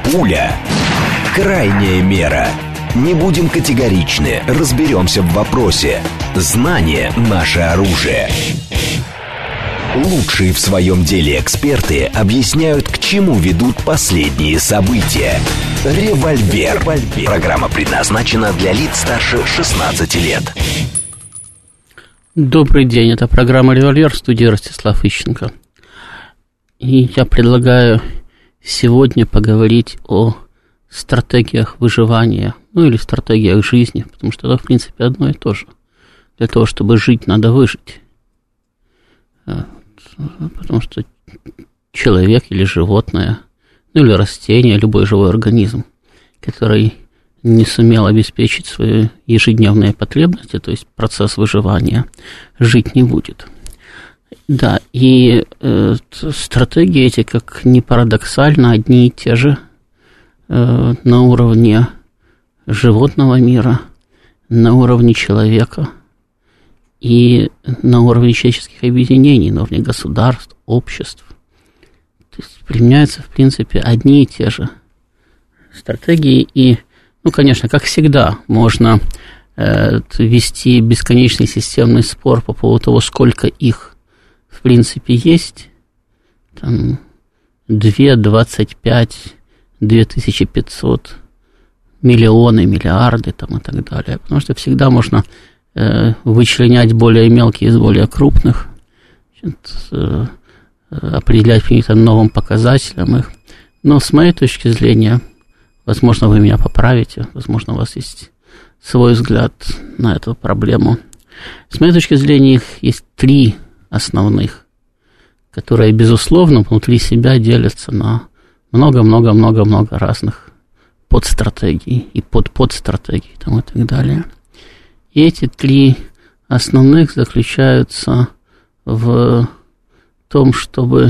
Пуля. Крайняя мера. Не будем категоричны, разберемся в вопросе. Знание – наше оружие. Лучшие в своем деле эксперты объясняют, к чему ведут последние события. Револьвер. Программа предназначена для лиц старше 16 лет. Добрый день, это программа «Револьвер», в студии Ростислав Ищенко. И я предлагаю сегодня поговорить о стратегиях выживания, или стратегиях жизни, потому что это, в принципе, одно и то же. Для того, чтобы жить, надо выжить. Потому что человек или животное, или растение, любой живой организм, который не сумел обеспечить свои ежедневные потребности, то есть процесс выживания, жить не будет. Да, и стратегии эти, как ни парадоксально, одни и те же на уровне животного мира, на уровне человека и на уровне человеческих объединений, на уровне государств, обществ. То есть применяются, в принципе, одни и те же стратегии. И, конечно, как всегда, можно вести бесконечный системный спор по поводу того, сколько их, в принципе, есть. Там 2, 25, 2500, миллионы, миллиарды там, и так далее. Потому что всегда можно вычленять более мелкие из более крупных, определять каким-то новым показателям их. Но с моей точки зрения, возможно, вы меня поправите, возможно, у вас есть свой взгляд на эту проблему. С моей точки зрения, их есть 3 основных, которые, безусловно, внутри себя делятся на много-много-много-много разных подстратегий и подстратегий там, и так далее. И эти 3 основных заключаются в том, чтобы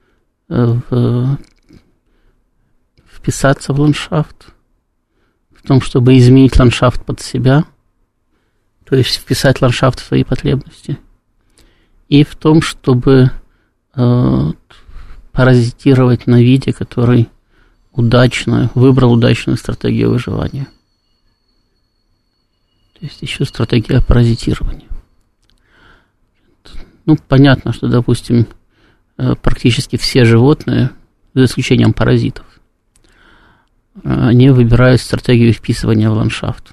вписаться в ландшафт, в том, чтобы изменить ландшафт под себя, то есть вписать ландшафт в свои потребности, и в том, чтобы паразитировать на виде, который выбрал удачную стратегию выживания. То есть еще стратегия паразитирования. Понятно, что, допустим, практически все животные, за исключением паразитов, они выбирают стратегию вписывания в ландшафт.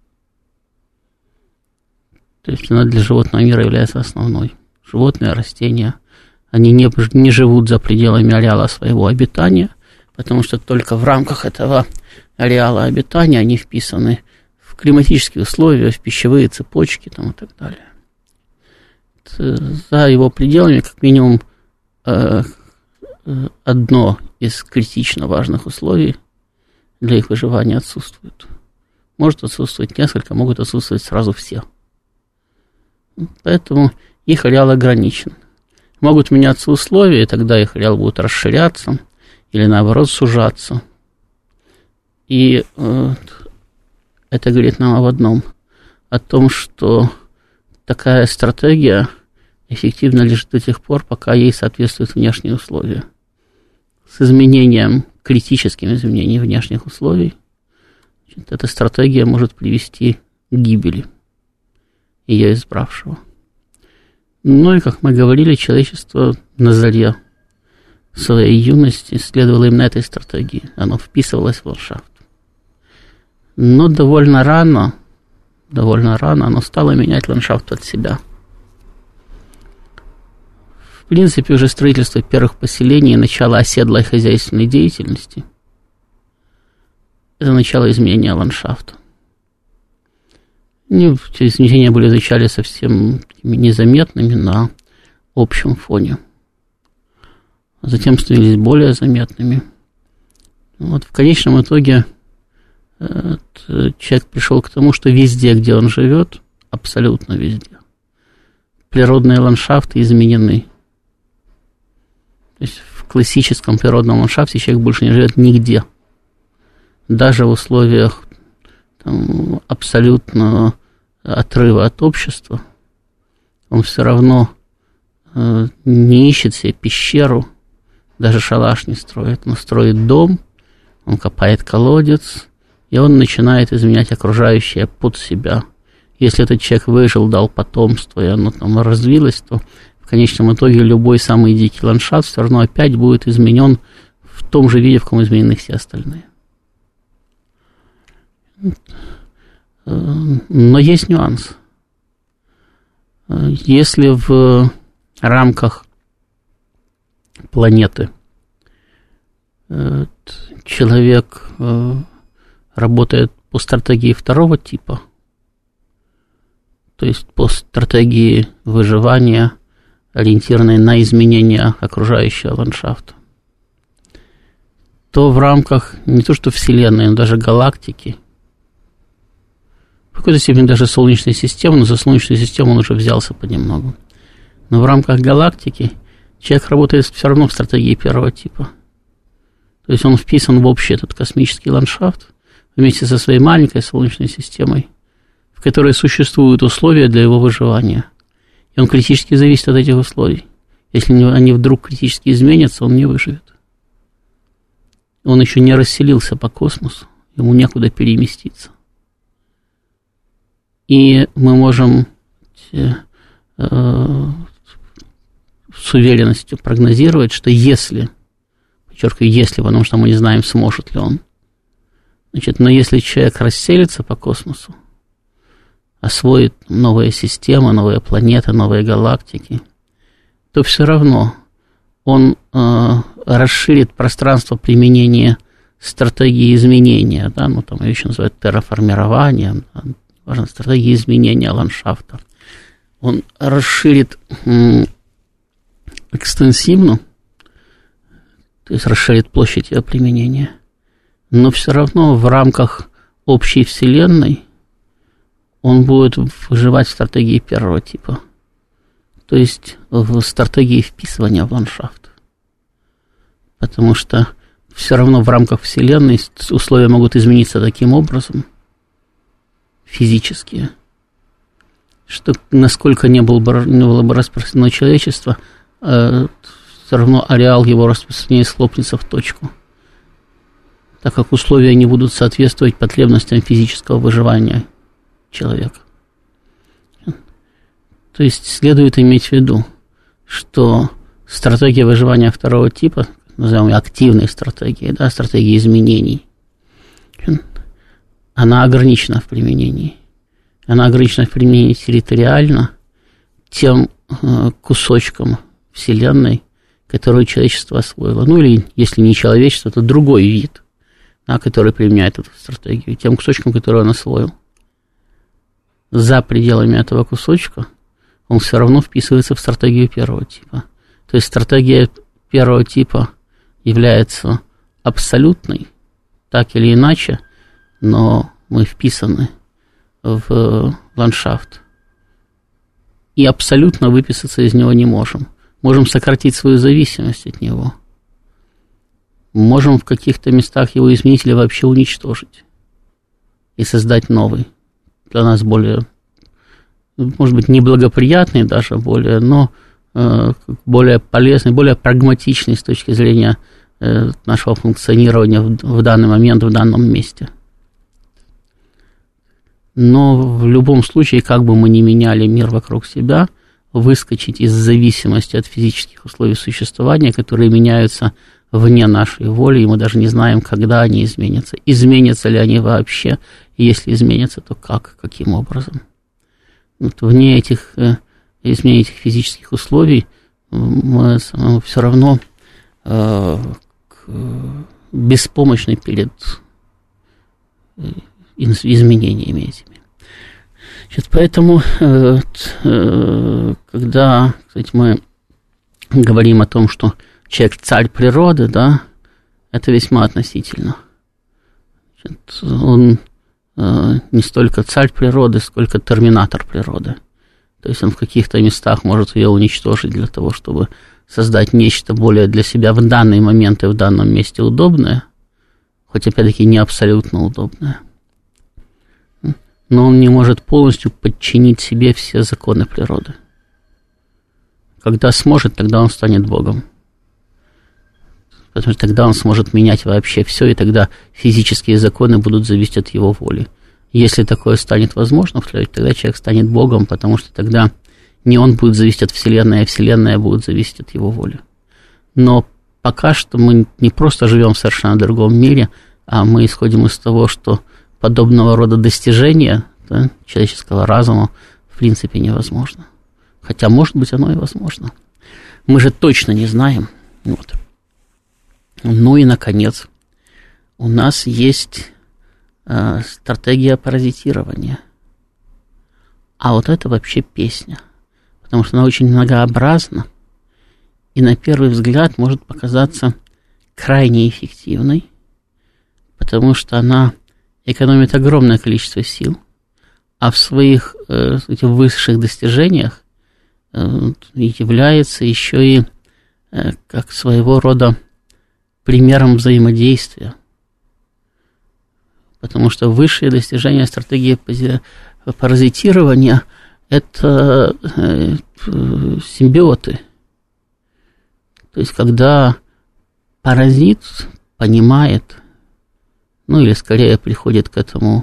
То есть она для животного мира является основной. Животные, растения, они не живут за пределами ареала своего обитания, потому что только в рамках этого ареала обитания они вписаны в климатические условия, в пищевые цепочки там, и так далее. За его пределами, как минимум, одно из критично важных условий для их выживания отсутствует. Может отсутствовать несколько, могут отсутствовать сразу все. Поэтому их ареал ограничен. Могут меняться условия, и тогда их ареал будет расширяться или, наоборот, сужаться. И это говорит нам об одном. О том, что такая стратегия эффективна лишь до тех пор, пока ей соответствуют внешние условия. С критическим изменением внешних условий, эта стратегия может привести к гибели ее избравшего. И, как мы говорили, человечество на заре своей юности следовало именно этой стратегии. Оно вписывалось в ландшафт. Но довольно рано оно стало менять ландшафт под себя. В принципе, уже строительство первых поселений и начало оседлой хозяйственной деятельности – это начало изменения ландшафта. Эти изменения были вначале совсем незаметными на общем фоне. А затем становились более заметными. В конечном итоге человек пришел к тому, что везде, где он живет, абсолютно везде, природные ландшафты изменены. То есть в классическом природном ландшафте человек больше не живет нигде. Даже в условиях абсолютного отрыва от общества, он все равно не ищет себе пещеру, даже шалаш не строит. Он строит дом, Он копает колодец, и он начинает изменять окружающее под себя. Если этот человек выжил, дал потомство, и оно там развилось, то в конечном итоге любой самый дикий ландшафт все равно опять будет изменен в том же виде, в каком изменены все остальные. Но есть нюанс. Если в рамках планеты человек работает по стратегии второго типа, то есть по стратегии выживания, ориентированной на изменения окружающего ландшафта, то в рамках не то что Вселенной, но даже галактики, в какой-то степени даже Солнечной системы, но за Солнечную систему он уже взялся понемногу. Но в рамках галактики человек работает все равно в стратегии первого типа. То есть он вписан в общий этот космический ландшафт вместе со своей маленькой Солнечной системой, в которой существуют условия для его выживания. И он критически зависит от этих условий. Если они вдруг критически изменятся, он не выживет. Он еще не расселился по космосу, ему некуда переместиться. И мы можем с уверенностью прогнозировать, что если, подчеркиваю, если, потому что мы не знаем, сможет ли он, значит, но если человек расселится по космосу, освоит новые системы, новые планеты, новые галактики, то все равно он расширит пространство применения стратегии изменения, да, ну, там ее еще называют терраформированием, да, важно, стратегии изменения ландшафта. Он расширит экстенсивно, то есть расширит площадь ее применения, но все равно в рамках общей Вселенной он будет выживать в стратегии первого типа, то есть в стратегии вписывания в ландшафт. Потому что все равно в рамках Вселенной условия могут измениться таким образом, физические, что насколько не было бы распространено человечество, все равно ареал его распространения схлопнется в точку, так как условия не будут соответствовать потребностям физического выживания человека. То есть следует иметь в виду, что стратегия выживания второго типа, назовем ее активной стратегией, да, стратегией изменений, она ограничена в применении. Она ограничена в применении территориально тем кусочком Вселенной, которую человечество освоило. Ну или, если не человечество, то другой вид, да, который применяет эту стратегию, тем кусочком, который он освоил. За пределами этого кусочка он все равно вписывается в стратегию первого типа. То есть стратегия первого типа является абсолютной, так или иначе, но мы вписаны в ландшафт. И абсолютно выписаться из него не можем. Можем сократить свою зависимость от него. Можем в каких-то местах его изменить или вообще уничтожить. И создать новый. Для нас более, может быть, неблагоприятный даже, но более полезный, более прагматичный с точки зрения нашего функционирования в данный момент, в данном месте. Но в любом случае, как бы мы ни меняли мир вокруг себя, выскочить из зависимости от физических условий существования, которые меняются вне нашей воли, и мы даже не знаем, когда они изменятся. Изменятся ли они вообще? И если изменятся, то как, каким образом? Вот вне этих изменений этих физических условий мы все равно беспомощны перед изменениями этими. Значит, поэтому, когда, кстати, мы говорим о том, что человек царь природы, да, это весьма относительно. Значит, он не столько царь природы, сколько терминатор природы. То есть он в каких-то местах может ее уничтожить для того, чтобы создать нечто более для себя в данный момент и в данном месте удобное, хоть опять-таки не абсолютно удобное. Но он не может полностью подчинить себе все законы природы. Когда сможет, тогда он станет Богом. потому что тогда он сможет менять вообще все, и тогда физические законы будут зависеть от его воли. Если такое станет возможно, тогда человек станет Богом, потому что тогда не он будет зависеть от Вселенной, а Вселенная будет зависеть от его воли. Но пока что мы не просто живем в совершенно другом мире, а мы исходим из того, что подобного рода достижения, да, человеческого разума в принципе невозможно. Хотя, может быть, оно и возможно. Мы же точно не знаем. Вот. Ну и, наконец, у нас есть стратегия паразитирования. А вот это вообще песня. Потому что она очень многообразна и на первый взгляд может показаться крайне эффективной, потому что она экономит огромное количество сил, а в своих высших достижениях является еще и как своего рода примером взаимодействия. Потому что высшие достижения стратегии паразитирования – это симбиоты. То есть, когда паразит понимает, ну или скорее приходит к этому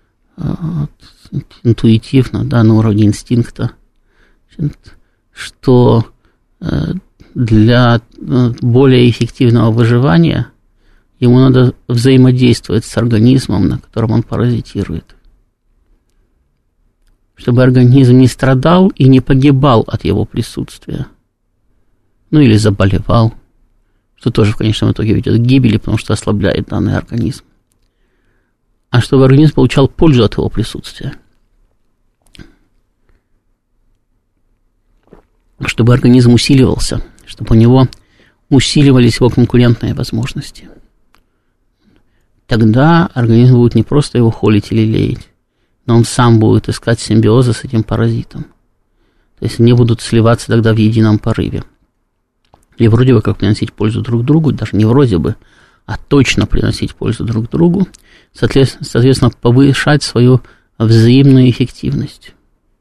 интуитивно, да, на уровне инстинкта, что для более эффективного выживания ему надо взаимодействовать с организмом, на котором он паразитирует. Чтобы организм не страдал и не погибал от его присутствия. Ну или заболевал, что тоже в конечном итоге ведет к гибели, потому что ослабляет данный организм. А чтобы организм получал пользу от его присутствия. Чтобы организм усиливался, чтобы у него усиливались его конкурентные возможности. Тогда организм будет не просто его холить или леять, но он сам будет искать симбиоза с этим паразитом. То есть они будут сливаться тогда в едином порыве. И вроде бы как приносить пользу друг другу, даже не вроде бы, а точно приносить пользу друг другу, соответственно, повышать свою взаимную эффективность.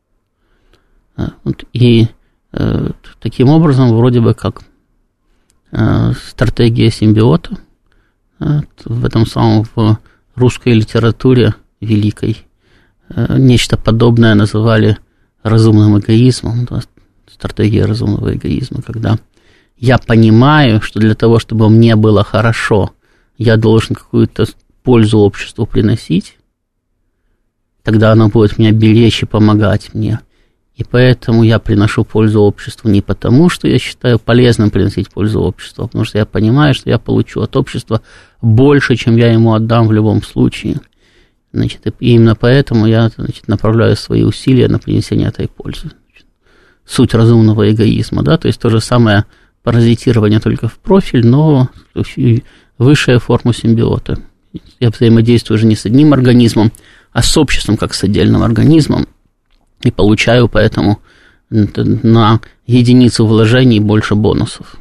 И таким образом, вроде бы как стратегия симбиота, в этом самом в русской литературе великой нечто подобное называли разумным эгоизмом, да, стратегия разумного эгоизма, когда я понимаю, что для того, чтобы мне было хорошо, я должен какую-то пользу обществу приносить, тогда оно будет меня беречь и помогать мне. И поэтому я приношу пользу обществу не потому, что я считаю полезным приносить пользу обществу, а потому что я понимаю, что я получу от общества больше, чем я ему отдам в любом случае. Значит, и именно поэтому я, значит, направляю свои усилия на принесение этой пользы. Суть разумного эгоизма, да, то есть то же самое паразитирование только в профиль, но высшая форма симбиота. Я взаимодействую уже не с одним организмом, а с обществом, как с отдельным организмом, и получаю поэтому на единицу вложений больше бонусов.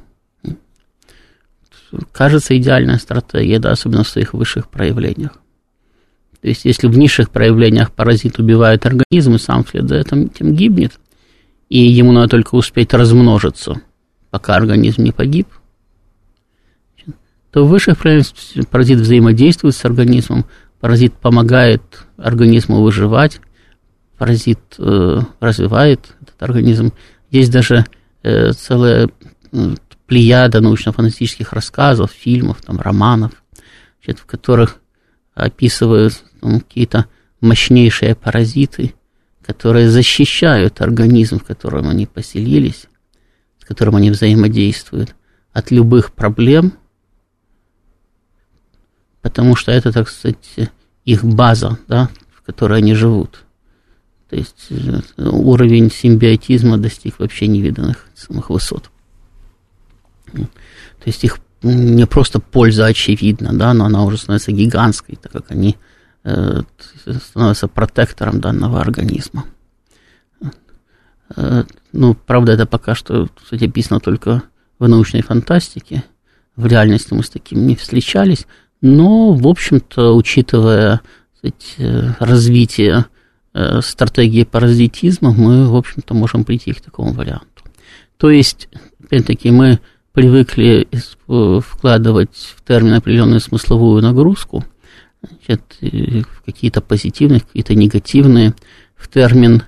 Кажется, идеальная стратегия, да, особенно в своих высших проявлениях. То есть, если в низших проявлениях паразит убивает организм и сам вслед за этим гибнет, и ему надо только успеть размножиться, пока организм не погиб, то в высших проявлениях паразит взаимодействует с организмом, паразит помогает организму выживать, паразит развивает этот организм. Есть даже целая плеяда научно-фантастических рассказов, фильмов, там, романов, в которых описывают какие-то мощнейшие паразиты, которые защищают организм, в котором они поселились, с которым они взаимодействуют, от любых проблем, потому что это, так сказать, их база, да, в которой они живут. То есть уровень симбиотизма достиг вообще невиданных самых высот. То есть их не просто польза очевидна, да, но она уже становится гигантской, так как они становятся протектором данного организма. Ну, правда, это пока что, кстати, описано только в научной фантастике. В реальности мы с таким не встречались, но, в общем-то, учитывая, кстати, развитие стратегии паразитизма, мы, в общем-то, можем прийти к такому варианту. То есть, опять-таки, мы привыкли вкладывать в термин определенную смысловую нагрузку, значит, какие-то позитивные, какие-то негативные, в термин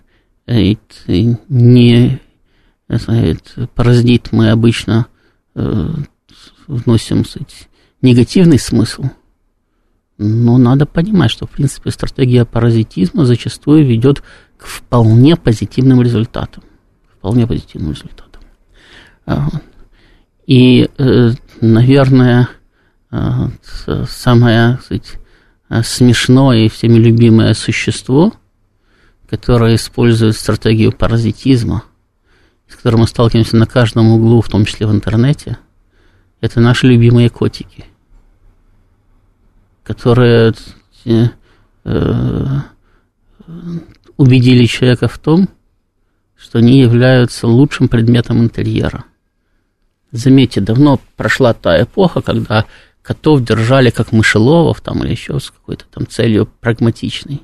не паразит мы обычно вносим негативный смысл, но надо понимать, что, в принципе, стратегия паразитизма зачастую ведет к вполне позитивным результатам. И, наверное, самое смешное и всеми любимое существо, которое использует стратегию паразитизма, с которым мы сталкиваемся на каждом углу, в том числе в интернете, это наши любимые котики, которые убедили человека в том, что они являются лучшим предметом интерьера. Заметьте, давно прошла та эпоха, когда котов держали как мышеловов там, или еще с какой-то там целью прагматичной.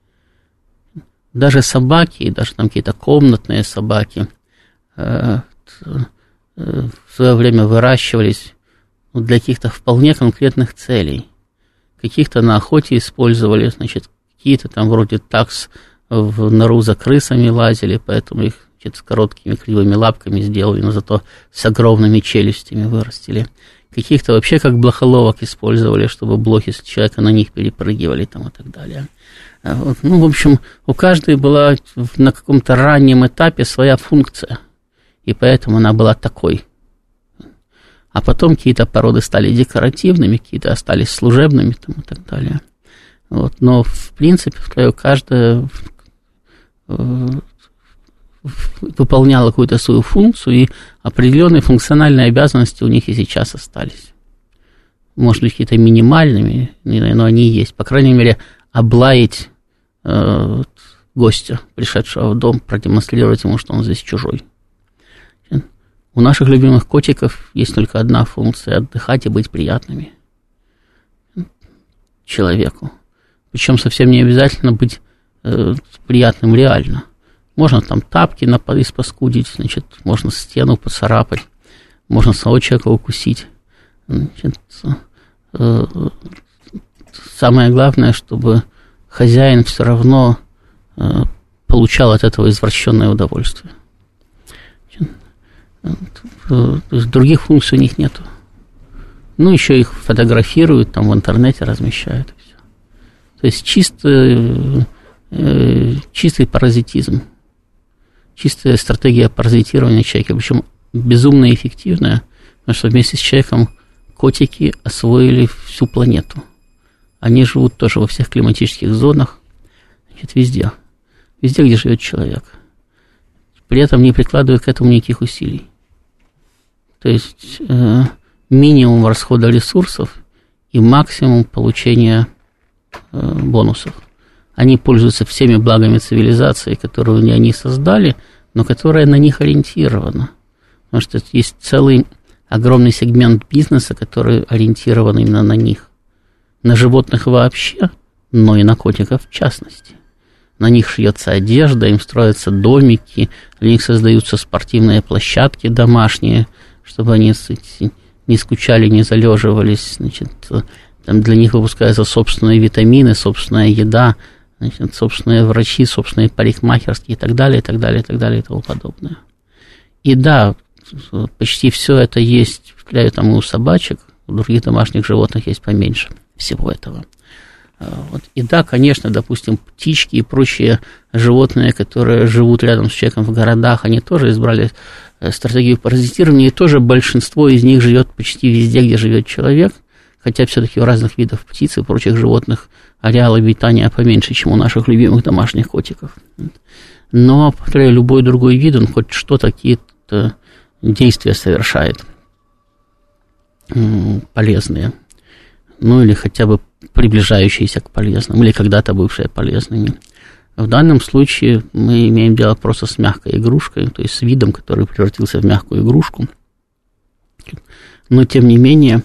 Даже собаки, даже там какие-то комнатные собаки в свое время выращивались для каких-то вполне конкретных целей. Каких-то на охоте использовали, значит, какие-то там вроде такс в нору за крысами лазили, поэтому их с короткими кривыми лапками сделали, но зато с огромными челюстями вырастили. Каких-то вообще как блохоловок использовали, чтобы блохи с человека на них перепрыгивали там и так далее. Вот. Ну, в общем, у каждой была на каком-то раннем этапе своя функция, и поэтому она была такой. А потом какие-то породы стали декоративными, какие-то остались служебными там, и так далее. Вот. Но, в принципе, каждая выполняла какую-то свою функцию, и определенные функциональные обязанности у них и сейчас остались. Может быть, какие-то минимальными, но они есть. По крайней мере, облаять гостя, пришедшего в дом, продемонстрировать ему, что он здесь чужой. У наших любимых котиков есть только одна функция – отдыхать и быть приятными человеку. Причем совсем не обязательно быть приятным реально. Можно там тапки испаскудить, значит, можно стену поцарапать, можно самого человека укусить. Значит, самое главное, чтобы хозяин все равно получал от этого извращенное удовольствие. То есть других функций у них нету. Ну, еще их фотографируют, там в интернете размещают. И все. То есть чистый паразитизм. Чистая стратегия паразитирования человека, причем безумно эффективная, потому что вместе с человеком котики освоили всю планету. Они живут тоже во всех климатических зонах, значит, везде, где живет человек. При этом не прикладывают к этому никаких усилий. То есть минимум расхода ресурсов и максимум получения бонусов. Они пользуются всеми благами цивилизации, которую они создали, но которая на них ориентирована. Потому что есть целый огромный сегмент бизнеса, который ориентирован именно на них. На животных вообще, но и на котиков в частности. На них шьется одежда, им строятся домики, для них создаются спортивные площадки домашние, чтобы они не скучали, не залеживались. Значит, там для них выпускаются собственные витамины, собственная еда, значит, собственные врачи, собственные парикмахерские и так далее, и так далее, и так далее, и тому подобное. И да, почти все это есть, включая там и у собачек, у других домашних животных есть поменьше всего этого. Вот. И да, конечно, допустим, птички и прочие животные, которые живут рядом с человеком в городах, они тоже избрали стратегию паразитирования, и тоже большинство из них живет почти везде, где живет человек, хотя все-таки у разных видов птиц и прочих животных ареал обитания поменьше, чем у наших любимых домашних котиков. Но, повторяю, любой другой вид, он хоть что-то, какие-то действия совершает полезные. Ну, или хотя бы приближающиеся к полезным, или когда-то бывшие полезными. В данном случае мы имеем дело просто с мягкой игрушкой, то есть с видом, который превратился в мягкую игрушку. Но, тем не менее,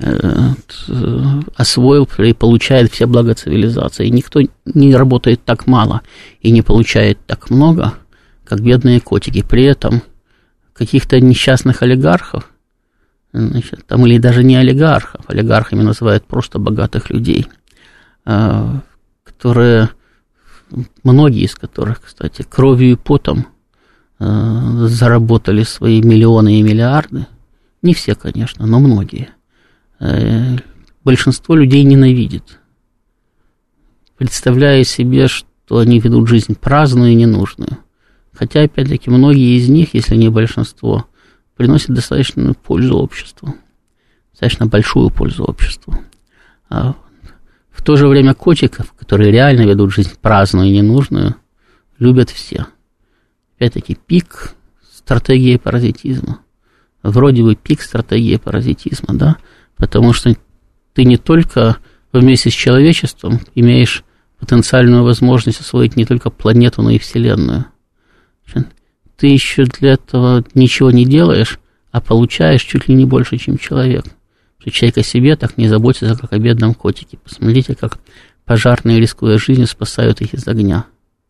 освоил и получает все блага цивилизации. Никто не работает так мало и не получает так много, как бедные котики. При этом каких-то несчастных олигархов значит, там, или даже не олигархов, олигархами называют просто богатых людей, которые, многие из которых, кстати, кровью и потом заработали свои миллионы и миллиарды. Не все, конечно, но многие. Большинство людей ненавидит, представляя себе, что они ведут жизнь праздную и ненужную. Хотя, опять-таки, многие из них, если не большинство, приносят достаточную пользу обществу, достаточно большую пользу обществу. А в то же время котиков, которые реально ведут жизнь праздную и ненужную, любят все. Опять-таки, пик стратегии паразитизма. Вроде бы пик стратегии паразитизма, да, потому что ты не только вместе с человечеством имеешь потенциальную возможность освоить не только планету, но и Вселенную. Ты еще для этого ничего не делаешь, а получаешь чуть ли не больше, чем человек. Что человек о себе так не заботится, как о бедном котике. Посмотрите, как пожарные, рискуя жизнью, спасают их из огня.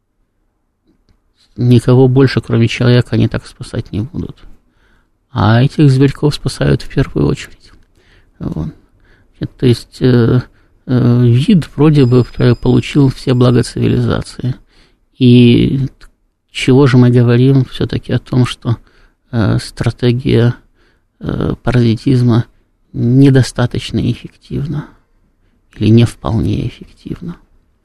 Никого больше, кроме человека, они так спасать не будут. А этих зверьков спасают в первую очередь. Вот. То есть вид вроде бы получил все блага цивилизации. И чего же мы говорим все-таки о том, что стратегия паразитизма недостаточно эффективна или не вполне эффективна.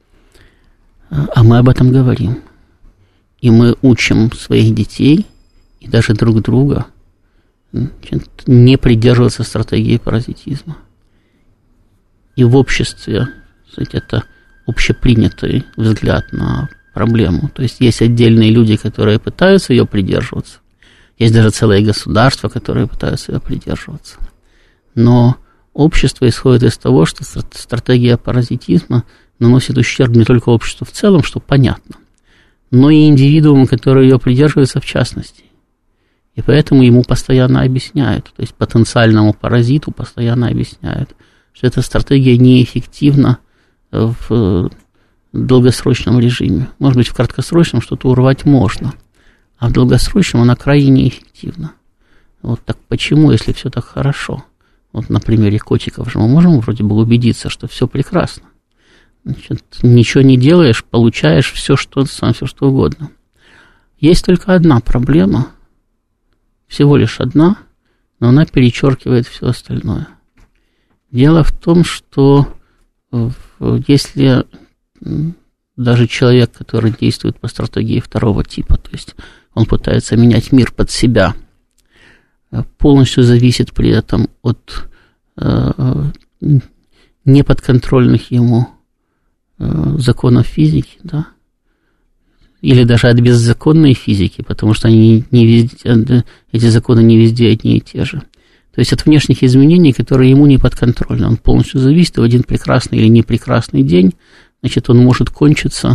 А мы об этом говорим. И мы учим своих детей и даже друг друга не придерживаться стратегии паразитизма. И в обществе, кстати, это общепринятый взгляд на проблему. То есть есть отдельные люди, которые пытаются ее придерживаться. Есть даже целые государства, которые пытаются ее придерживаться. Но общество исходит из того, что стратегия паразитизма наносит ущерб не только обществу в целом, что понятно, но и индивидууму, который ее придерживается в частности. И поэтому ему постоянно объясняют, то есть потенциальному паразиту постоянно объясняют, что эта стратегия неэффективна в долгосрочном режиме. Может быть, в краткосрочном что-то урвать можно, а в долгосрочном она крайне неэффективна. Вот так почему, если все так хорошо? Вот на примере котиков же мы можем вроде бы убедиться, что все прекрасно. Значит, ничего не делаешь, получаешь все что угодно. Есть только одна проблема, всего лишь одна, но она перечеркивает все остальное. Дело в том, что если даже человек, который действует по стратегии второго типа, то есть он пытается менять мир под себя, полностью зависит при этом от неподконтрольных ему законов физики, да, или даже от беззаконной физики, потому что они не везде, эти законы не везде одни и те же. То есть от внешних изменений, которые ему не подконтрольны. Он полностью зависит, и в один прекрасный или непрекрасный день, значит, он может кончиться,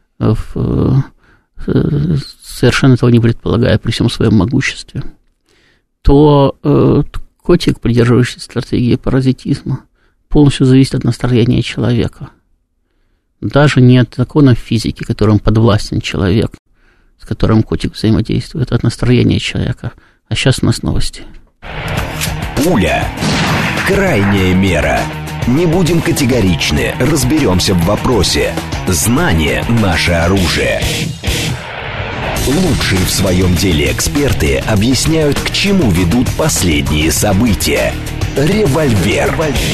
совершенно этого не предполагая, при всем своем могуществе. То котик, придерживающийся стратегии паразитизма, полностью зависит от настроения человека. Даже не от законов физики, которым подвластен человек, с которым котик взаимодействует, а от настроения человека. А сейчас у нас новости. Пуля. Крайняя мера. Не будем категоричны, разберемся в вопросе. Знание – наше оружие. Лучшие в своем деле эксперты объясняют, к чему ведут последние события. Револьвер.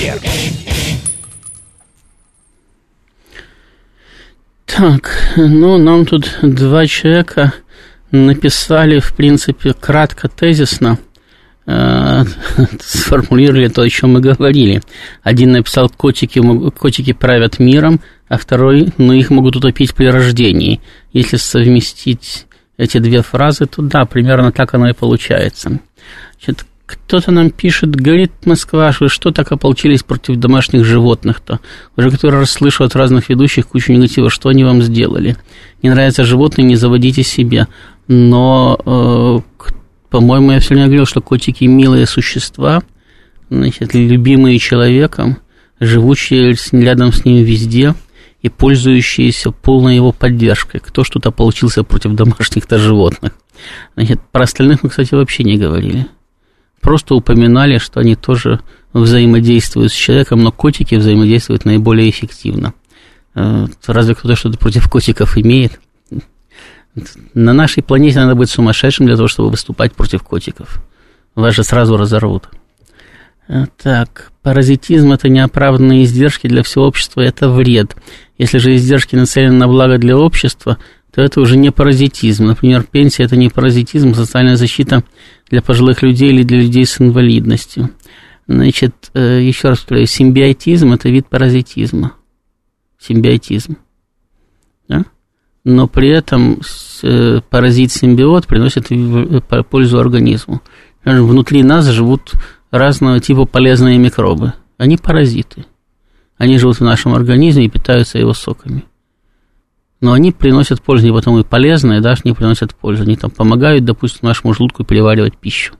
Так, нам тут два человека написали, в принципе, кратко, тезисно, сформулировали то, о чем мы говорили. Один написал: котики правят миром, а второй: их могут утопить при рождении. Если совместить эти две фразы, то да, примерно так оно и получается. Значит, кто-то нам пишет, говорит: Москва, вы что так ополчились против домашних животных-то? Уже который раз слышу от разных ведущих кучу негатива, что они вам сделали. Не нравятся животные, не заводите себе. Но, по-моему, я все время говорил, что котики милые существа, значит, любимые человеком, живущие рядом с ним везде и пользующиеся полной его поддержкой. Кто что-то ополчился против домашних-то животных? Значит, про остальных мы, кстати, вообще не говорили. просто упоминали, что они тоже взаимодействуют с человеком, но котики взаимодействуют наиболее эффективно. Разве кто-то что-то против котиков имеет? На нашей планете надо быть сумасшедшим для того, чтобы выступать против котиков. Вас же сразу разорвут. Так, паразитизм – это неоправданные издержки для всего общества, это вред. Если же издержки нацелены на благо для общества, то это уже не паразитизм. Например, пенсия – это не паразитизм, социальная защита для пожилых людей или для людей с инвалидностью. Значит, еще раз повторяю, симбиотизм – это вид паразитизма. Симбиотизм. Да? Но при этом паразит-симбиот приносит пользу организму. Внутри нас живут разного типа полезные микробы. Они паразиты. Они живут в нашем организме и питаются его соками. Но они приносят пользу, не потому и полезные, даже не приносят пользу. Они там помогают, допустим, нашему желудку переваривать пищу.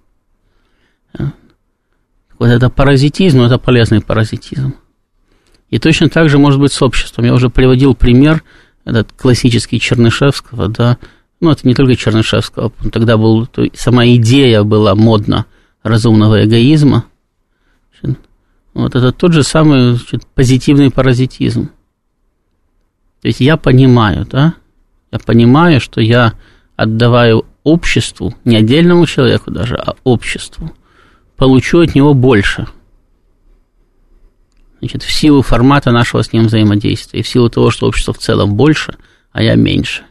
Вот это паразитизм, но это полезный паразитизм. И точно так же может быть с обществом. Я уже приводил пример, этот классический Чернышевского, да. Ну, это не только Чернышевского, тогда сама идея была модна разумного эгоизма. Вот это тот же самый позитивный паразитизм. То есть я понимаю, да, я понимаю, что я отдаваю обществу, не отдельному человеку даже, а обществу, получу от него больше. Значит, в силу формата нашего с ним взаимодействия, и в силу того, что общество в целом больше, а я меньше.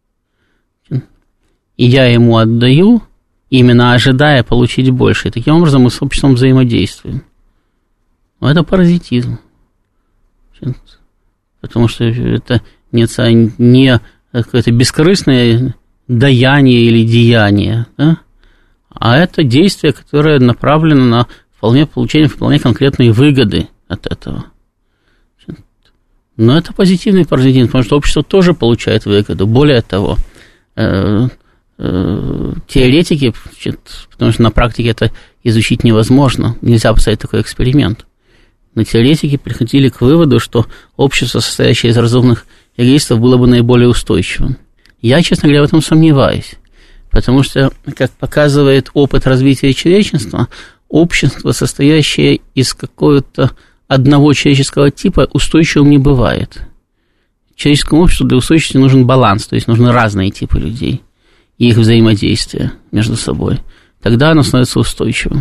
И я ему отдаю, именно ожидая получить больше. И таким образом мы с обществом взаимодействуем. Но это паразитизм. Потому что это не какое-то бескорыстное даяние или деяние, да? А это действие, которое направлено на получение вполне конкретной выгоды от этого. Но это позитивный паразитизм, потому что общество тоже получает выгоду. Более того, теоретики, потому что на практике это изучить невозможно, нельзя поставить такой эксперимент. Но теоретики приходили к выводу, что общество, состоящее из разумных эгоистов, было бы наиболее устойчивым. Я, честно говоря, в этом сомневаюсь, потому что, как показывает опыт развития человечества, общество, состоящее из какого-то одного человеческого типа, устойчивым не бывает. Человеческому обществу для устойчивости нужен баланс, то есть нужны разные типы людей и их взаимодействие между собой. Тогда оно становится устойчивым.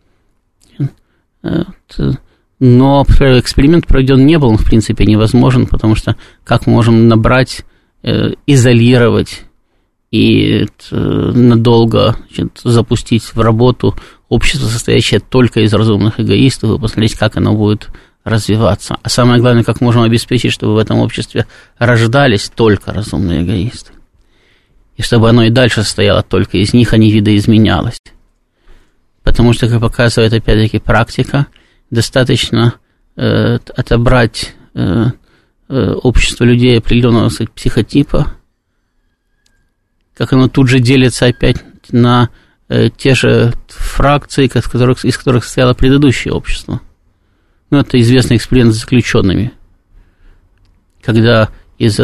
Но эксперимент проведен не был, он в принципе невозможен, потому что как мы можем набрать, изолировать и надолго запустить в работу общество, состоящее только из разумных эгоистов, и посмотреть, как оно будет развиваться. А самое главное, как можем обеспечить, чтобы в этом обществе рождались только разумные эгоисты. И чтобы оно и дальше состояло только из них, а не видоизменялось. Потому что, как показывает опять-таки практика, достаточно отобрать общество людей определенного психотипа, как оно тут же делится опять на те же фракции, из которых состояло предыдущее общество. Ну, это известный эксперимент с заключенными, когда из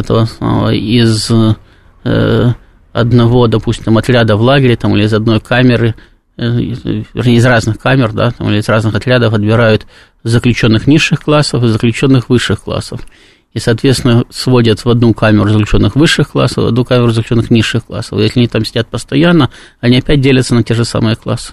одного, допустим, отряда в лагере там, или из одной камеры, вернее, из разных камер, да, там, или из разных отрядов отбирают заключенных низших классов и заключенных высших классов. И, соответственно, сводят в одну камеру заключенных высших классов, в одну камеру заключенных низших классов. И если они там сидят постоянно, они опять делятся на те же самые классы.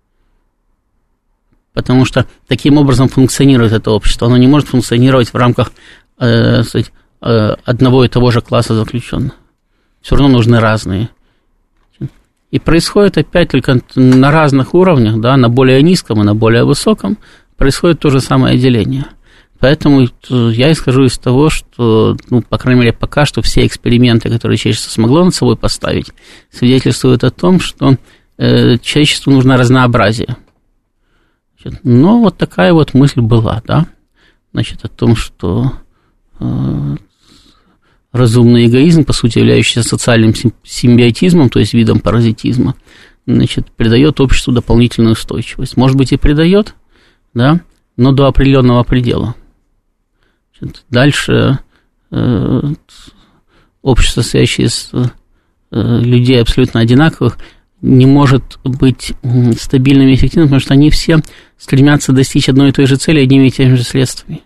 Потому что таким образом функционирует это общество. Оно не может функционировать в рамках одного и того же класса заключенных. Все равно нужны разные. И происходит опять только на разных уровнях, да, на более низком и на более высоком, происходит то же самое деление. Поэтому я исхожу из того, что, ну, по крайней мере, пока что все эксперименты, которые человечество смогло над собой поставить, свидетельствуют о том, что человечеству нужно разнообразие. Но вот такая вот мысль была, да, значит, о том, что разумный эгоизм, по сути, являющийся социальным симбиотизмом, то есть видом паразитизма, значит, придает обществу дополнительную устойчивость. Может быть, и придает, да, но до определенного предела. Значит, дальше общество, состоящее из людей абсолютно одинаковых, не может быть стабильным и эффективным, потому что они все стремятся достичь одной и той же цели одними и теми же средствами.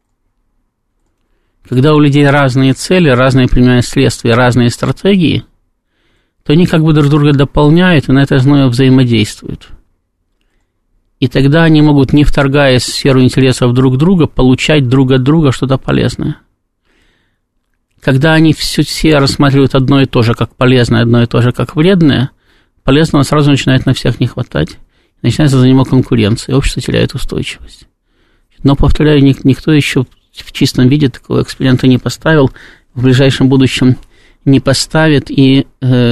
Когда у людей разные цели, разные применяют следствия, разные стратегии, то они как бы друг друга дополняют и на этой основе взаимодействуют. И тогда они могут, не вторгаясь в сферу интересов друг друга, получать друг от друга что-то полезное. Когда они все рассматривают одно и то же как полезное, одно и то же как вредное, полезного сразу начинает на всех не хватать. Начинается за него конкуренция, и общество теряет устойчивость. Но, повторяю, никто еще в чистом виде такого эксперимента не поставил, в ближайшем будущем не поставит, и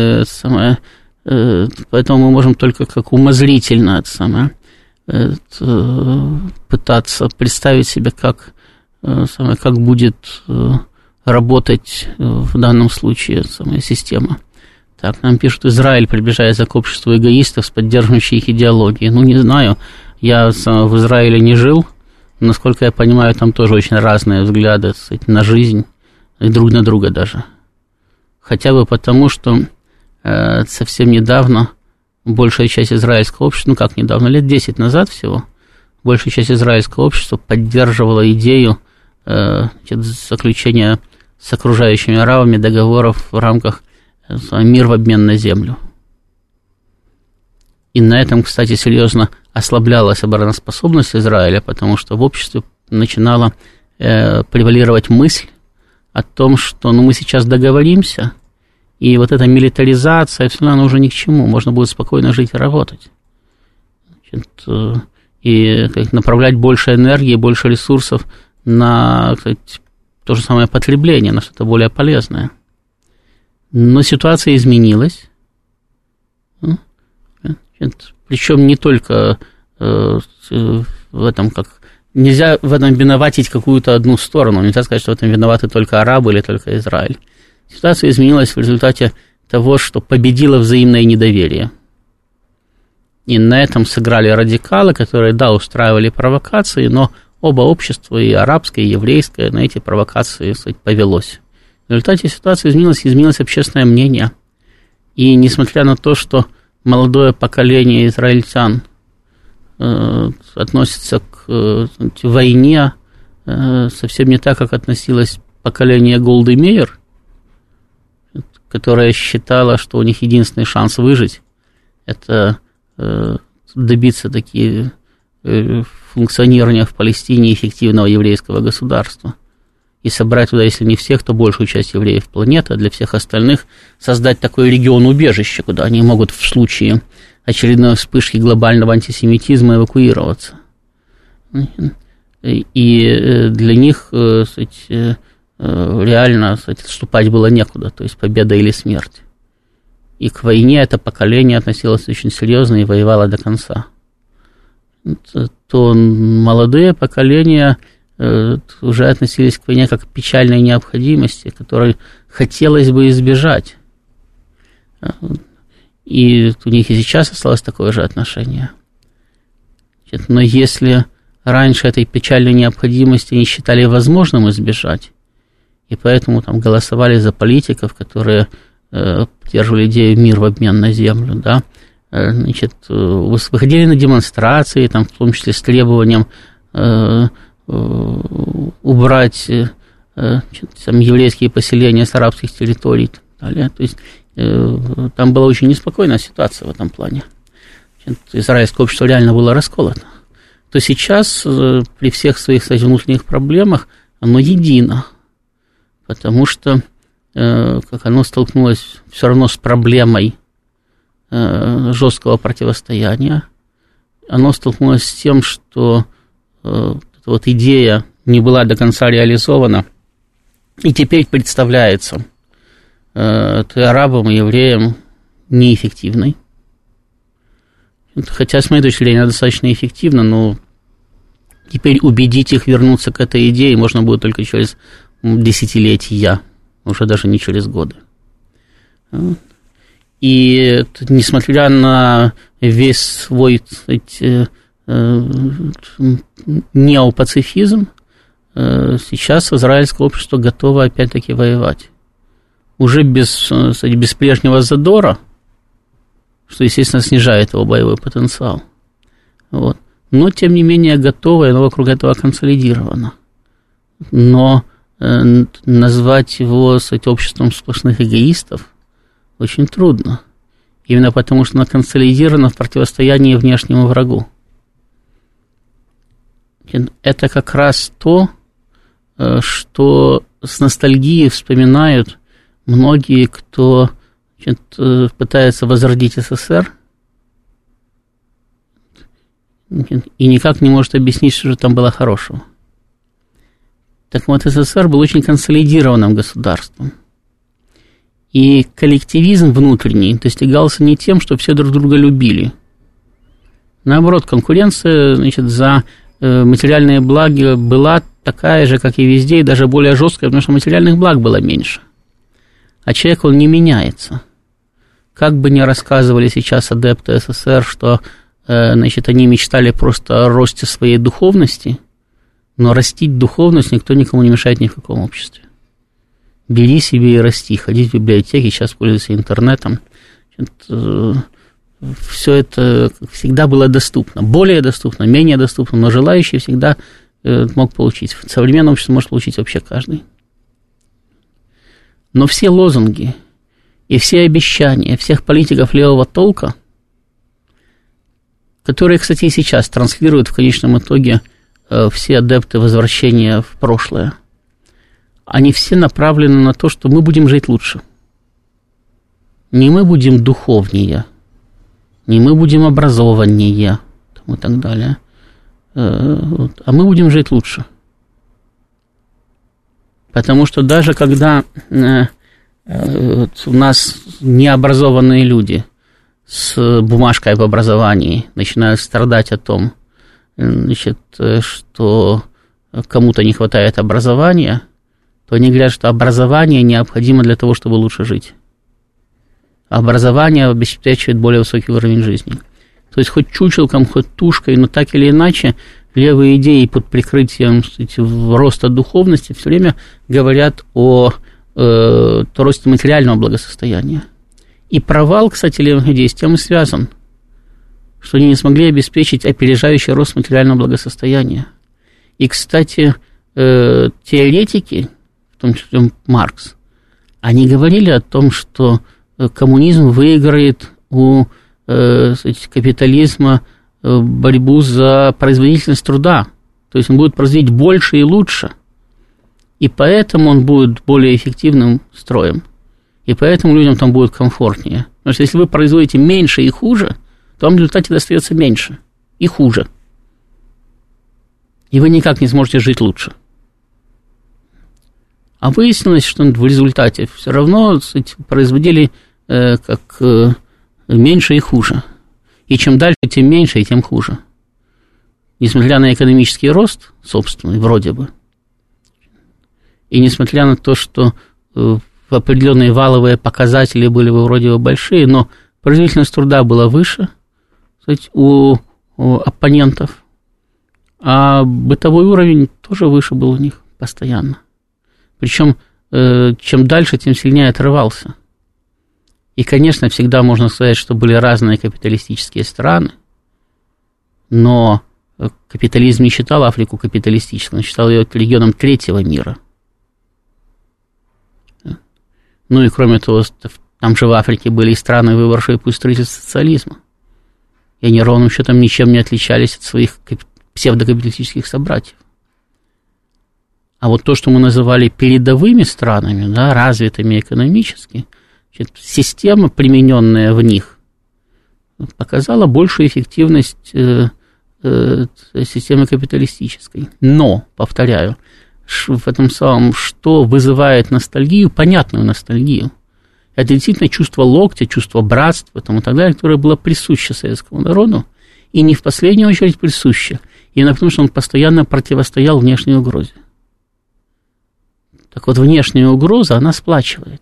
поэтому мы можем только как умозрительно пытаться представить себе, как будет работать в данном случае самая система. Так, нам пишут, Израиль приближается к обществу эгоистов с поддерживающей их идеологией. Ну, не знаю, я в Израиле не жил, но, насколько я понимаю, там тоже очень разные взгляды, кстати, на жизнь и друг на друга даже. Хотя бы потому, что совсем недавно большая часть израильского общества, ну как недавно, лет 10 назад всего, большая часть израильского общества поддерживала идею заключения с окружающими арабами договоров в рамках мир в обмен на землю. И на этом, кстати, серьезно ослаблялась обороноспособность Израиля, потому что в обществе начинала превалировать мысль о том, что мы сейчас договоримся, и вот эта милитаризация, все равно уже ни к чему, можно будет спокойно жить и работать. Значит, и направлять больше энергии, больше ресурсов на, кстати, то же самое потребление, на что-то более полезное. Но ситуация изменилась. Причем не только в этом, как нельзя в этом виноватить какую-то одну сторону. Нельзя сказать, что в этом виноваты только арабы или только Израиль. Ситуация изменилась в результате того, что победило взаимное недоверие. И на этом сыграли радикалы, которые, да, устраивали провокации, но оба общества, и арабское, и еврейское, на эти провокации, кстати, повелось. В результате ситуация изменилось общественное мнение. И несмотря на то, что молодое поколение израильтян относится к войне совсем не так, как относилось поколение Голды Меир, которое считало, что у них единственный шанс выжить – это добиться такие функционирования в Палестине эффективного еврейского государства и собрать туда, если не всех, то большую часть евреев планеты, а для всех остальных создать такой регион убежища, куда они могут в случае очередной вспышки глобального антисемитизма эвакуироваться. И для них, кстати, реально, кстати, отступать было некуда, то есть победа или смерть. И к войне это поколение относилось очень серьезно и воевало до конца. То молодые поколения уже относились к войне как к печальной необходимости, которой хотелось бы избежать. И у них и сейчас осталось такое же отношение. Но если раньше этой печальной необходимости не считали возможным избежать, и поэтому там голосовали за политиков, которые поддерживали идею мир в обмен на землю, да, значит, выходили на демонстрации, там, в том числе с требованием убрать там, еврейские поселения с арабских территорий и так далее. То есть там была очень неспокойная ситуация в этом плане. Израильское общество реально было расколото. То сейчас при всех своих, кстати, внутренних проблемах оно едино, потому что как оно столкнулось все равно с проблемой жесткого противостояния, оно столкнулось с тем, что вот идея не была до конца реализована, и теперь представляется арабам и евреям неэффективной. Хотя, с моей точки зрения, она достаточно эффективна, но теперь убедить их вернуться к этой идее можно будет только через десятилетия, уже даже не через годы. И несмотря на весь свой, кстати, неопацифизм, сейчас израильское общество готово опять-таки воевать. Уже без прежнего задора, что, естественно, снижает его боевой потенциал. Вот. Но, тем не менее, готово, и оно вокруг этого консолидировано. Но назвать его, кстати, обществом сплошных эгоистов очень трудно. Именно потому, что оно консолидировано в противостоянии внешнему врагу. Это как раз то, что с ностальгией вспоминают многие, кто пытается возродить СССР и никак не может объяснить, что же там было хорошего. Так вот, СССР был очень консолидированным государством. И коллективизм внутренний достигался не тем, что все друг друга любили. Наоборот, конкуренция, за материальные блага была такая же, как и везде, и даже более жесткая, потому что материальных благ было меньше. А человек, он не меняется. Как бы ни рассказывали сейчас адепты СССР, что они мечтали просто о росте своей духовности, но растить духовность никто никому не мешает ни в каком обществе. Бери себе и расти, ходи в библиотеки, сейчас пользуйся интернетом. Все это всегда было доступно. Более доступно, менее доступно, но желающий всегда мог получить. В современном обществе может получить вообще каждый. Но все лозунги и все обещания всех политиков левого толка, которые, кстати, и сейчас транслируют в конечном итоге все адепты возвращения в прошлое, они все направлены на то, что мы будем жить лучше. Не мы будем духовнее, не мы будем образованнее и так далее, а мы будем жить лучше. Потому что даже когда у нас необразованные люди с бумажкой об образовании начинают страдать о том, что кому-то не хватает образования, то они говорят, что образование необходимо для того, чтобы лучше жить. Образование обеспечивает более высокий уровень жизни. То есть хоть чучелком, хоть тушкой, но так или иначе левые идеи под прикрытием роста духовности все время говорят о росте материального благосостояния. И провал, кстати, левых идей с тем и связан, что они не смогли обеспечить опережающий рост материального благосостояния. И, кстати, теоретики, в том числе Маркс, они говорили о том, что коммунизм выиграет у капитализма борьбу за производительность труда. То есть он будет производить больше и лучше. И поэтому он будет более эффективным строем. И поэтому людям там будет комфортнее. Потому что если вы производите меньше и хуже, то вам в результате достается меньше и хуже. И вы никак не сможете жить лучше. А выяснилось, что в результате все равно производили как меньше и хуже. И чем дальше, тем меньше и тем хуже. Несмотря на экономический рост собственный, вроде бы, и несмотря на то, что определенные валовые показатели были бы вроде бы большие, но производительность труда была выше, кстати, у оппонентов, а бытовой уровень тоже выше был у них постоянно. Причем, чем дальше, тем сильнее отрывался. И, конечно, всегда можно сказать, что были разные капиталистические страны, но капитализм не считал Африку капиталистической, он считал ее регионом третьего мира. Ну и, кроме того, там же в Африке были и страны, выбравшие путь строительства социализма. И они ровным счетом ничем не отличались от своих псевдокапиталистических собратьев. А вот то, что мы называли передовыми странами, да, развитыми экономически, система, примененная в них, показала большую эффективность системы капиталистической. Но, повторяю, в этом самом, что вызывает ностальгию, понятную ностальгию, это действительно чувство локтя, чувство братства и так далее, которое было присуще советскому народу, и не в последнюю очередь присуще, именно потому, что он постоянно противостоял внешней угрозе. Так вот, внешняя угроза, она сплачивает.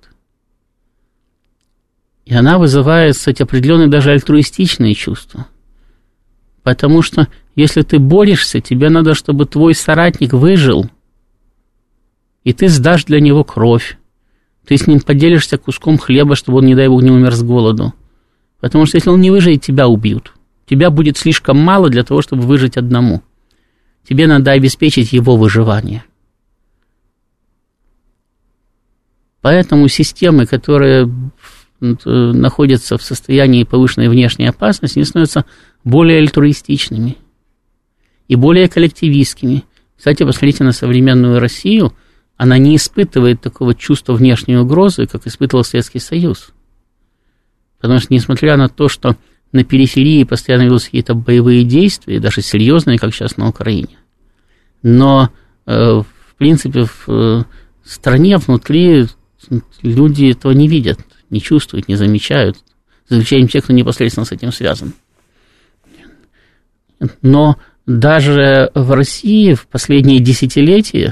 И она вызывает, кстати, определенные даже альтруистичные чувства. Потому что, если ты борешься, тебе надо, чтобы твой соратник выжил, и ты сдашь для него кровь, ты с ним поделишься куском хлеба, чтобы он, не дай бог, не умер с голоду. Потому что если он не выживет, тебя убьют. Тебя будет слишком мало для того, чтобы выжить одному. Тебе надо обеспечить его выживание. Поэтому системы, которые находятся в состоянии повышенной внешней опасности, они становятся более альтруистичными и более коллективистскими. Кстати, посмотрите на современную Россию, она не испытывает такого чувства внешней угрозы, как испытывал Советский Союз. Потому что, несмотря на то, что на периферии постоянно ведутся какие-то боевые действия, даже серьезные, как сейчас на Украине, но, в принципе, в стране внутри люди этого не видят, не чувствуют, не замечают, за исключением тех, кто непосредственно с этим связан. Но даже в России в последние десятилетия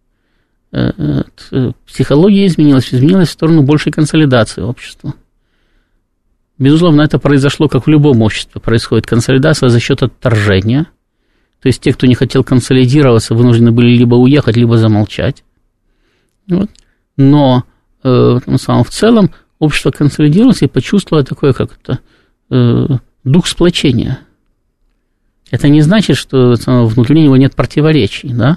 психология изменилась в сторону большей консолидации общества. Безусловно, это произошло, как в любом обществе, происходит консолидация за счет отторжения. То есть те, кто не хотел консолидироваться, вынуждены были либо уехать, либо замолчать. Вот. Но в целом общество консолидировалось и почувствовало такое, как это, дух сплочения. Это не значит, что внутри него нет противоречий, да?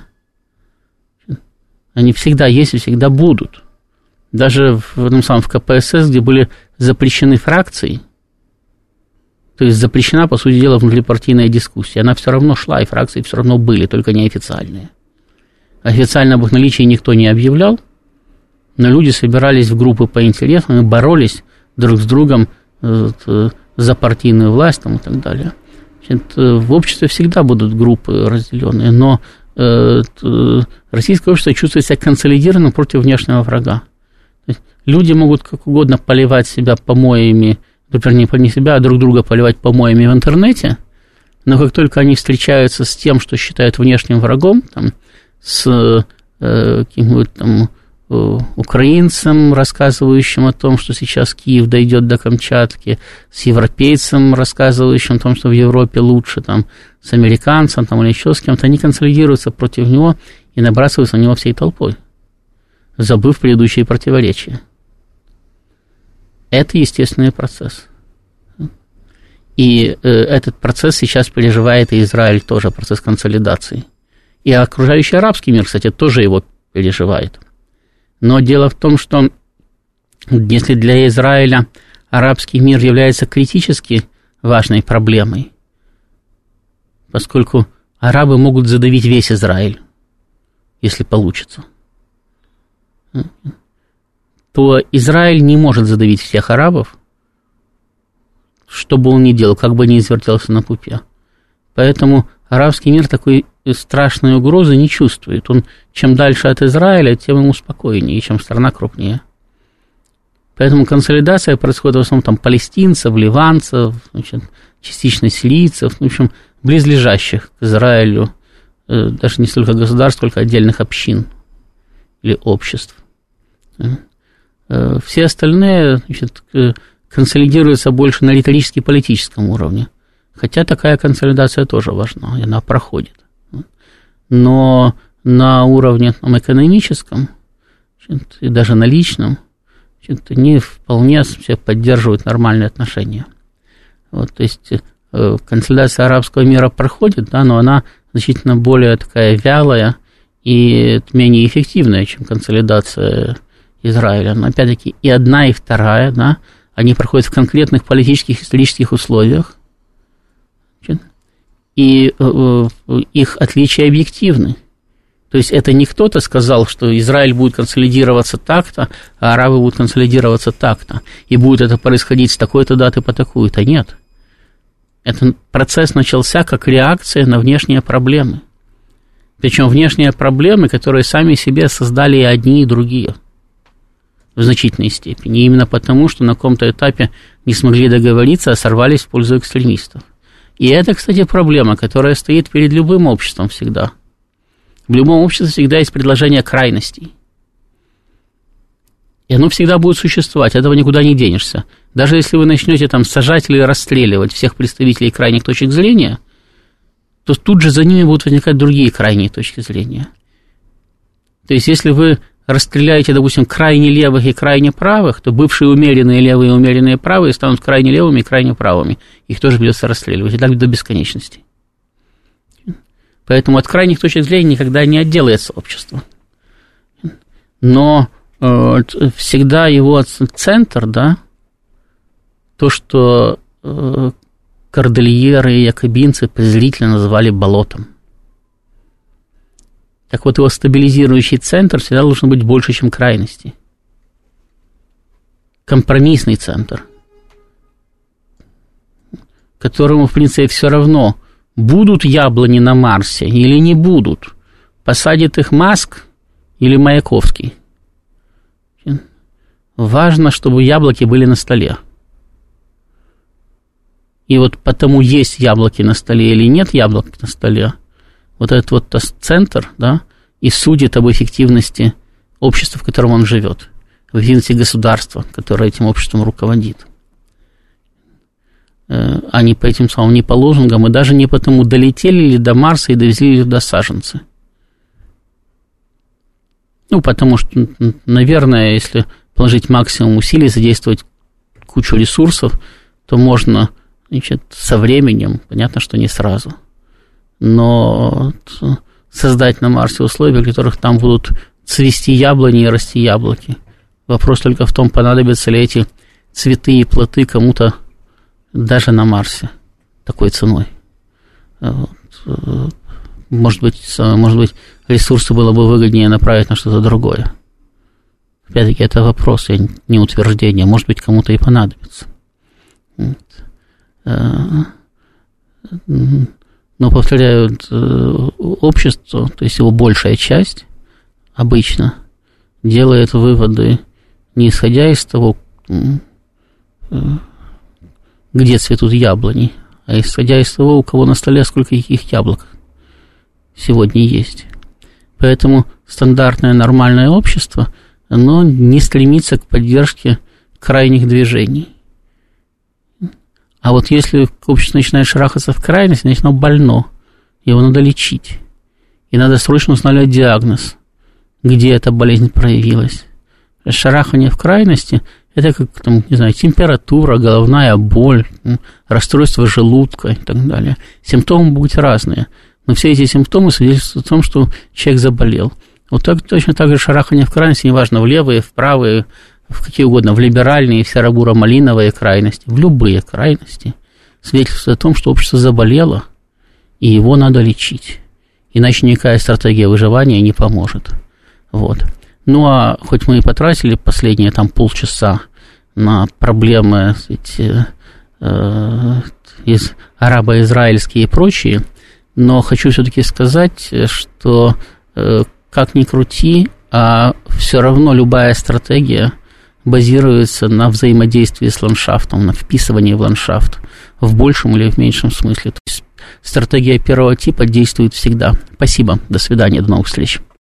Они всегда есть и всегда будут. Даже в КПСС, где были запрещены фракции, то есть запрещена, по сути дела, внутрипартийная дискуссия, она все равно шла, и фракции все равно были, только неофициальные. Официально об их наличии никто не объявлял, но люди собирались в группы по интересам и боролись друг с другом за партийную власть там, и так далее. Значит, в обществе всегда будут группы разделенные, но российское общество чувствует себя консолидированным против внешнего врага. Люди могут как угодно поливать себя помоями, например, не себя, а друг друга поливать помоями в интернете, но как только они встречаются с тем, что считают внешним врагом, там, с каким-нибудь там украинцем, рассказывающим о том, что сейчас Киев дойдет до Камчатки, с европейцем, рассказывающим о том, что в Европе лучше, там, с американцем там, или еще с кем-то, они консолидируются против него и набрасываются на него всей толпой, забыв предыдущие противоречия. Это естественный процесс. И этот процесс сейчас переживает и Израиль тоже, процесс консолидации. И окружающий арабский мир, кстати, тоже его переживает. Но дело в том, что если для Израиля арабский мир является критически важной проблемой, поскольку арабы могут задавить весь Израиль, если получится, то Израиль не может задавить всех арабов, что бы он ни делал, как бы ни извертелся на пупе. Поэтому арабский мир такой страшной угрозы не чувствует. Он чем дальше от Израиля, тем ему спокойнее, чем страна крупнее. Поэтому консолидация происходит в основном там палестинцев, ливанцев, значит, частично сирийцев, в общем, близлежащих к Израилю, даже не столько государств, сколько отдельных общин или обществ. Все остальные, значит, консолидируются больше на риторически-политическом уровне. Хотя такая консолидация тоже важна, и она проходит. Но на уровне там, экономическом, значит, и даже на личном, значит, они вполне все поддерживают нормальные отношения. Вот, то есть консолидация арабского мира проходит, да, но она значительно более такая вялая и менее эффективная, чем консолидация Израиля. Но опять-таки и одна, и вторая, да, они проходят в конкретных политических, исторических условиях, и их отличия объективны. То есть это не кто-то сказал, что Израиль будет консолидироваться так-то, а арабы будут консолидироваться так-то, и будет это происходить с такой-то даты по такую-то. Нет. Этот процесс начался как реакция на внешние проблемы. Причем внешние проблемы, которые сами себе создали и одни, и другие. В значительной степени. И именно потому, что на каком-то этапе не смогли договориться, а сорвались в пользу экстремистов. И это, кстати, проблема, которая стоит перед любым обществом всегда. В любом обществе всегда есть предложение крайностей. И оно всегда будет существовать, этого никуда не денешься. Даже если вы начнете там сажать или расстреливать всех представителей крайних точек зрения, то тут же за ними будут возникать другие крайние точки зрения. То есть, если вы расстреляете, допустим, крайне левых и крайне правых, то бывшие умеренные левые и умеренные правые станут крайне левыми и крайне правыми. Их тоже придется расстреливать, и так до бесконечности. Поэтому от крайних точек зрения никогда не отделается общество. Но всегда его центр, да, то, что кордильеры и якобинцы презрительно называли болотом. Так вот, его стабилизирующий центр всегда должен быть больше, чем крайности. Компромиссный центр, которому, в принципе, все равно, будут яблони на Марсе или не будут, посадит их Маск или Маяковский. Важно, чтобы яблоки были на столе. И вот потому есть яблоки на столе или нет яблок на столе, вот этот вот центр, да, и судит об эффективности общества, в котором он живет, в эффективности государства, которое этим обществом руководит. А не по этим словам, не по лозунгам, и даже не потому, долетели ли до Марса и довезли ли туда саженцы. Ну, потому что, наверное, если положить максимум усилий, задействовать кучу ресурсов, то можно, значит, со временем, понятно, что не сразу, но создать на Марсе условия, в которых там будут цвести яблони и расти яблоки. Вопрос только в том, понадобятся ли эти цветы и плоды кому-то даже на Марсе такой ценой. Может быть, ресурсы было бы выгоднее направить на что-то другое. Опять-таки, это вопрос, не утверждение. Может быть, кому-то и понадобится. Но, повторяю, общество, то есть его большая часть, обычно делает выводы не исходя из того, где цветут яблони, а исходя из того, у кого на столе сколько их яблок сегодня есть. Поэтому стандартное нормальное общество, оно не стремится к поддержке крайних движений. А вот если общество начинает шарахаться в крайность, значит, оно больно, его надо лечить. И надо срочно устанавливать диагноз, где эта болезнь проявилась. Шарахание в крайности – это как, там, не знаю, температура, головная боль, расстройство желудка и так далее. Симптомы будут быть разные, но все эти симптомы свидетельствуют о том, что человек заболел. Вот так, точно так же шарахание в крайности, неважно, в левые, в правые, в какие угодно, в либеральные, в серо-буро-малиновые крайности, в любые крайности, свидетельствует о том, что общество заболело, и его надо лечить. Иначе никакая стратегия выживания не поможет. Вот. Ну, а хоть мы и потратили последние там полчаса на проблемы арабо-израильские и прочие, но хочу все-таки сказать, что как ни крути, а все равно любая стратегия базируется на взаимодействии с ландшафтом, на вписывании в ландшафт в большем или в меньшем смысле. То есть стратегия первого типа действует всегда. Спасибо, до свидания, до новых встреч.